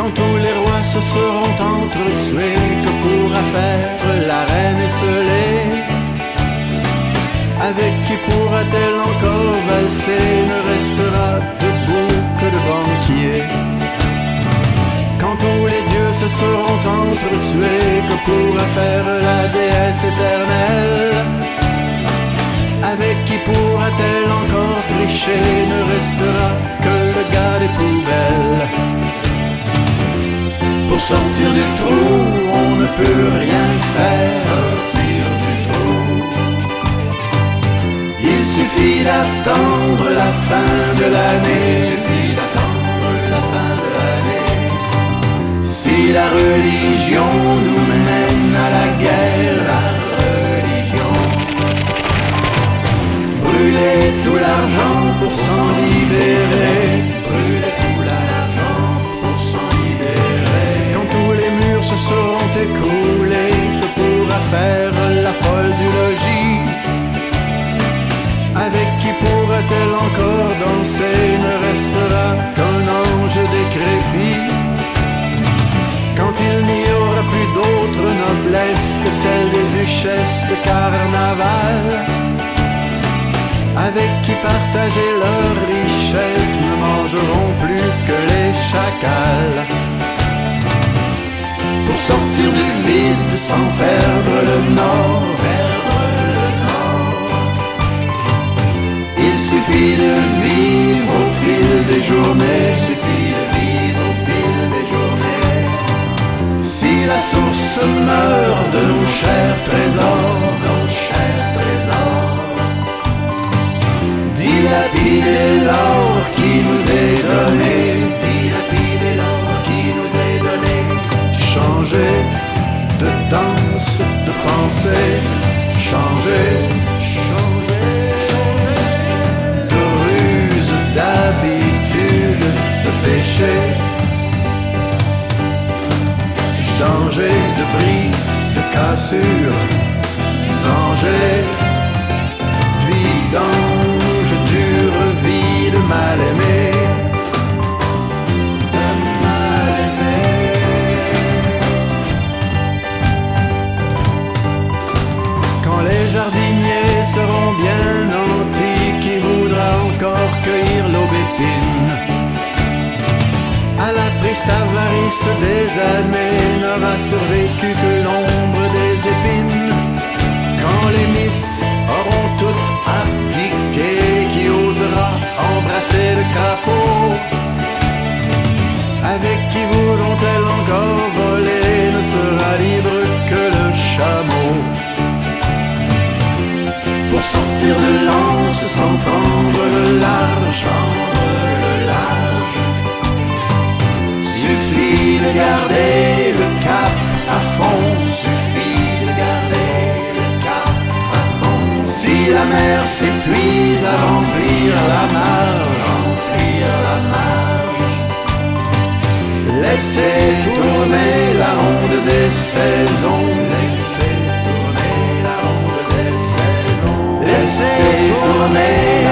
Quand tous les rois se seront entretués, que pourra faire la reine esselée? Avec qui pourra-t-elle encore valser? Ne restera debout que de banquiers. Quand tous les dieux se seront entretués, que pourra faire la déesse éternelle? Avec qui pourra-t-elle encore tricher? Ne restera que le gars des poubelles. Pour sortir du trou, on ne peut rien faire. Sortir du trou. Il suffit d'attendre la fin de l'année. Il suffit d'attendre la fin de l'année. Si la religion nous mène à la guerre, la religion. Brûler tout l'argent pour s'en libérer. Brûler tout l'argent pour s'en libérer. Quand tous les murs se seront écroulés, que pourra faire la folle du logis? Avec qui pourra-t-elle encore danser? Ne restera qu'un ange décrépit. Quand il n'y aura plus d'autre noblesse que celle des duchesses de carnaval, avec qui partager leur richesse, ne mangeront plus que les chacals. Pour sortir du vide sans perdre le nord, il suffit de vivre au fil des journées. Il suffit de vivre au fil des journées. Si la source meurt de nos chers trésors, nos chers trésors, dilapider l'or qui nous est donné, dilapider l'or qui nous est donné. Changer de danse, de pensée, changer, changer, de ruse, d'habitude, de péché. Changer de bris, de cassure, danger, vie d'ange, dure vie de mal-aimé. Les jardiniers seront bien nantis, qui voudra encore cueillir l'aubépine? À la triste avarice des années n'aura survécu que l'ombre des épines. Quand les miss auront toutes abdiqué, qui osera embrasser le crapaud? Avec qui voudront-elles encore voler? Ne sera libre que le chameau. Pour sortir de l'anse sans prendre le large, suffit de garder le cap à fond, suffit de garder le cap à fond. Si la mer s'épuise à remplir la marge, laissez tourner la ronde des saisons, laissez tourner la ronde des saisons. Laissez tourner